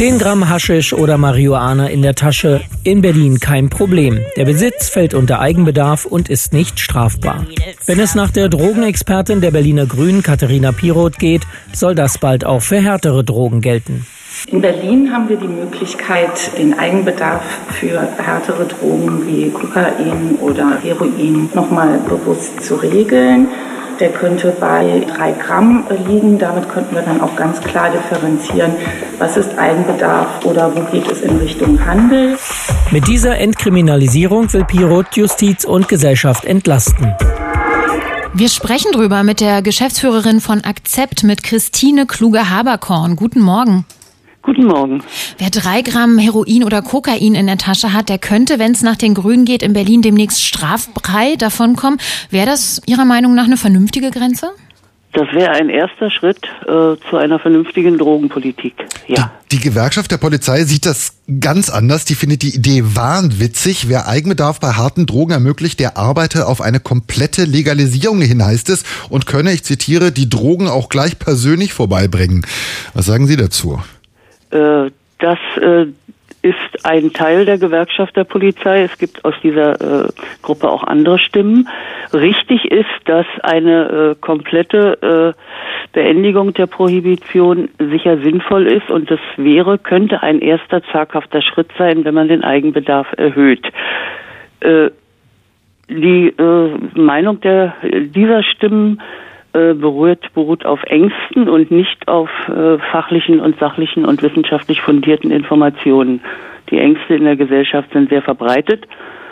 10 Gramm Haschisch oder Marihuana in der Tasche, in Berlin kein Problem. Der Besitz fällt unter Eigenbedarf und ist nicht strafbar. Wenn es nach der Drogenexpertin der Berliner Grünen, Katharina Piroth, geht, soll das bald auch für härtere Drogen gelten. In Berlin haben wir die Möglichkeit, den Eigenbedarf für härtere Drogen wie Kokain oder Heroin nochmal bewusst zu regeln. Der könnte bei 3 Gramm liegen. Damit könnten wir dann auch ganz klar differenzieren, was ist Eigenbedarf oder wo geht es in Richtung Handel. Mit dieser Entkriminalisierung will Piroth Justiz und Gesellschaft entlasten. Wir sprechen drüber mit der Geschäftsführerin von Akzept, mit Christine Kluge-Haberkorn. Guten Morgen. Guten Morgen. Wer 3 Gramm Heroin oder Kokain in der Tasche hat, der könnte, wenn es nach den Grünen geht, in Berlin demnächst straffrei davonkommen. Wäre das Ihrer Meinung nach eine vernünftige Grenze? Das wäre ein erster Schritt zu einer vernünftigen Drogenpolitik, ja. Die Gewerkschaft der Polizei sieht das ganz anders. Die findet die Idee wahnwitzig. Wer Eigenbedarf bei harten Drogen ermöglicht, der arbeite auf eine komplette Legalisierung hin, heißt es, und könne, ich zitiere, die Drogen auch gleich persönlich vorbeibringen. Was sagen Sie dazu? Das ist ein Teil der Gewerkschaft der Polizei. Es gibt aus dieser Gruppe auch andere Stimmen. Richtig ist, dass eine komplette Beendigung der Prohibition sicher sinnvoll ist, und das könnte ein erster zaghafter Schritt sein, wenn man den Eigenbedarf erhöht. Die Meinung dieser Stimmen beruht auf Ängsten und nicht auf fachlichen und sachlichen und wissenschaftlich fundierten Informationen. Die Ängste in der Gesellschaft sind sehr verbreitet,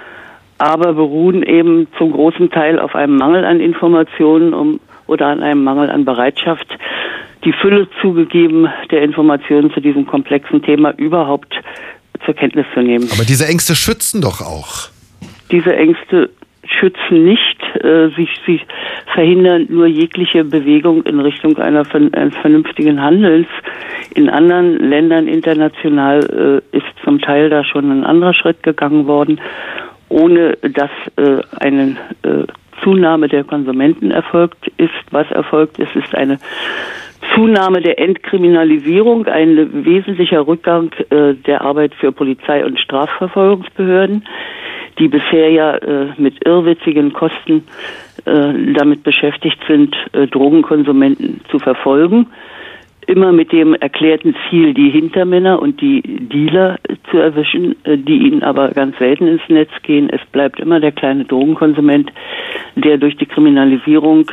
aber beruhen eben zum großen Teil auf einem Mangel an Informationen oder an einem Mangel an Bereitschaft, die Fülle zugegeben der Informationen zu diesem komplexen Thema überhaupt zur Kenntnis zu nehmen. Aber diese Ängste schützen doch auch. Diese Ängste schützen nicht, sie verhindern nur jegliche Bewegung in Richtung eines vernünftigen Handelns. In anderen Ländern international ist zum Teil da schon ein anderer Schritt gegangen worden, ohne dass eine Zunahme der Konsumenten erfolgt ist. Was erfolgt ist, ist eine Zunahme der Entkriminalisierung, ein wesentlicher Rückgang der Arbeit für Polizei und Strafverfolgungsbehörden, die bisher ja mit irrwitzigen Kosten damit beschäftigt sind, Drogenkonsumenten zu verfolgen. Immer mit dem erklärten Ziel, die Hintermänner und die Dealer zu erwischen, die ihnen aber ganz selten ins Netz gehen. Es bleibt immer der kleine Drogenkonsument, der durch die Kriminalisierung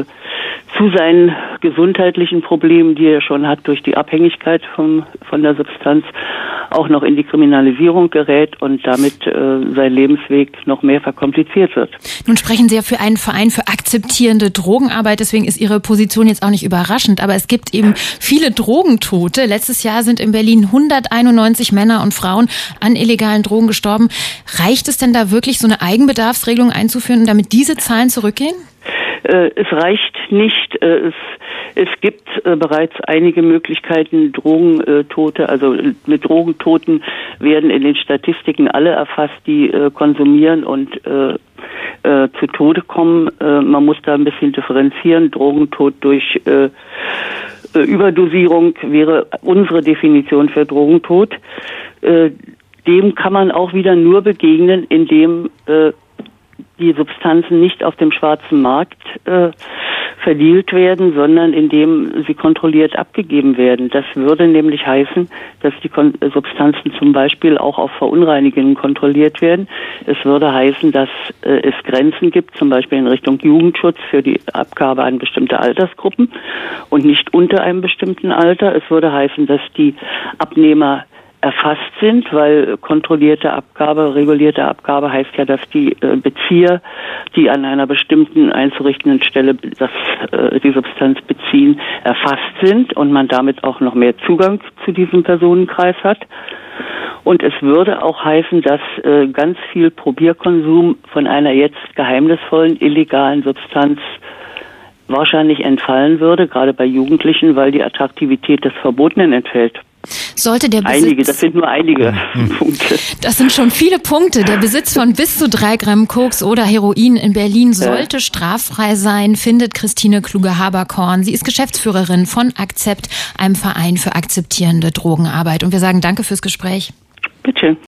zu seinen gesundheitlichen Problemen, die er schon hat durch die Abhängigkeit von der Substanz, auch noch in die Kriminalisierung gerät und damit sein Lebensweg noch mehr verkompliziert wird. Nun sprechen Sie ja für einen Verein für akzeptierende Drogenarbeit, deswegen ist Ihre Position jetzt auch nicht überraschend, aber es gibt eben viele Drogentote. Letztes Jahr sind in Berlin 191 Männer und Frauen an illegalen Drogen gestorben. Reicht es denn da wirklich, so eine Eigenbedarfsregelung einzuführen, damit diese Zahlen zurückgehen? Es reicht nicht. Es gibt bereits einige Möglichkeiten, Drogentote, also mit Drogentoten werden in den Statistiken alle erfasst, die konsumieren und zu Tode kommen. Man muss da ein bisschen differenzieren. Drogentod durch Überdosierung wäre unsere Definition für Drogentod. Dem kann man auch wieder nur begegnen, indem die Substanzen nicht auf dem schwarzen Markt verdealt werden, sondern indem sie kontrolliert abgegeben werden. Das würde nämlich heißen, dass die Substanzen zum Beispiel auch auf Verunreinigungen kontrolliert werden. Es würde heißen, dass es Grenzen gibt, zum Beispiel in Richtung Jugendschutz für die Abgabe an bestimmte Altersgruppen und nicht unter einem bestimmten Alter. Es würde heißen, dass die Abnehmer erfasst sind, weil kontrollierte Abgabe, regulierte Abgabe heißt ja, dass die Bezieher, die an einer bestimmten einzurichtenden Stelle die Substanz beziehen, erfasst sind und man damit auch noch mehr Zugang zu diesem Personenkreis hat. Und es würde auch heißen, dass ganz viel Probierkonsum von einer jetzt geheimnisvollen, illegalen Substanz wahrscheinlich entfallen würde, gerade bei Jugendlichen, weil die Attraktivität des Verbotenen entfällt. Sollte der Besitz... Einige, das sind nur einige Punkte. Das sind schon viele Punkte. Der Besitz von bis zu 3 Gramm Koks oder Heroin in Berlin sollte straffrei sein, findet Christine Kluge-Haberkorn. Sie ist Geschäftsführerin von Akzept, einem Verein für akzeptierende Drogenarbeit. Und wir sagen danke fürs Gespräch. Bitte.